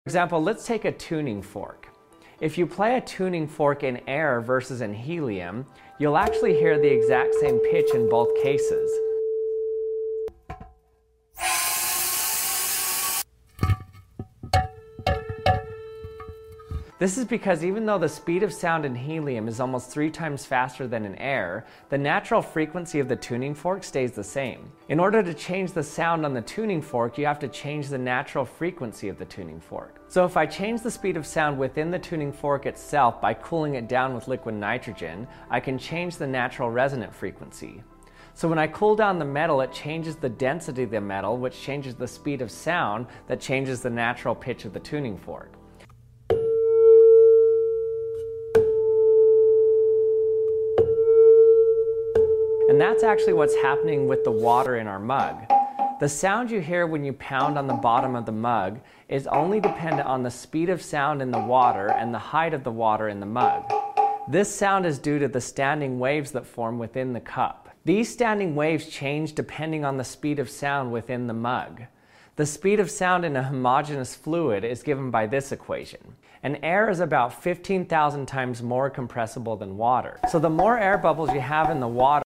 For example, let's take a tuning fork. If you play a tuning fork in air versus in helium, you'll actually hear the exact same pitch in both cases. This is because even though the speed of sound in helium is almost 3 times faster than in air, the natural frequency of the tuning fork stays the same. In order to change the sound on the tuning fork, you have to change the natural frequency of the tuning fork. So if I change the speed of sound within the tuning fork itself by cooling it down with liquid nitrogen, I can change the natural resonant frequency. So when I cool down the metal, it changes the density of the metal, which changes the speed of sound that changes the natural pitch of the tuning fork. And that's actually what's happening with the water in our mug. The sound you hear when you pound on the bottom of the mug is only dependent on the speed of sound in the water and the height of the water in the mug. This sound is due to the standing waves that form within the cup. These standing waves change depending on the speed of sound within the mug. The speed of sound in a homogeneous fluid is given by this equation. And air is about 15,000 times more compressible than water. So the more air bubbles you have in the water,